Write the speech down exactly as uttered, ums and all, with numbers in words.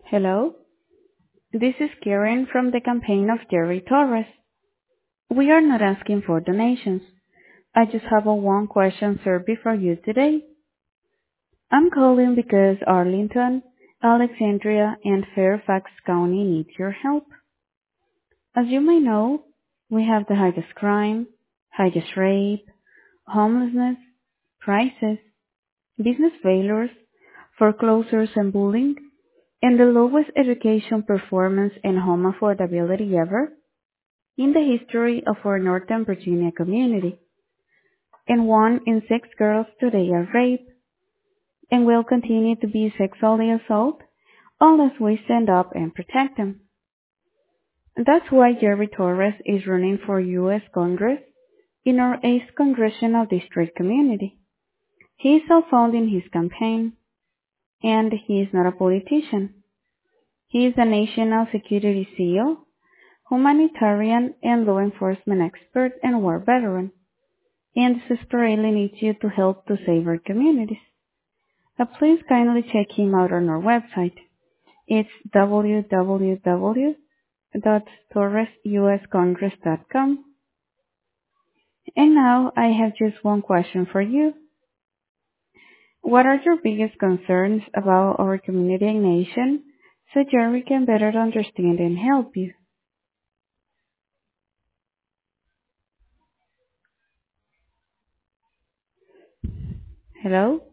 Hello, this is Karen from the campaign of Jerry Torres. We are not asking for donations. I just have a one question survey for you today. I'm calling because Arlington, Alexandria, and Fairfax County need your help. As you may know, we have the highest crime, highest rape, homelessness, prices, business failures, foreclosures and bullying, and the lowest education performance and home affordability ever in the history of our Northern Virginia community. And one in six girls today are raped and will continue to be sexually assaulted unless we stand up and protect them. That's why Jerry Torres is running for U S Congress in our eighth Congressional District community. He is self-funding his campaign, and he is not a politician. He is a national security SEAL, humanitarian and law enforcement expert and war veteran, and desperately needs you to help to save our communities. Uh, please kindly check him out on our website. It's w w w dot torres u s congress dot com. And now I have just one question for you. What are your biggest concerns about our community and nation so Jerry can better understand and help you? Hello?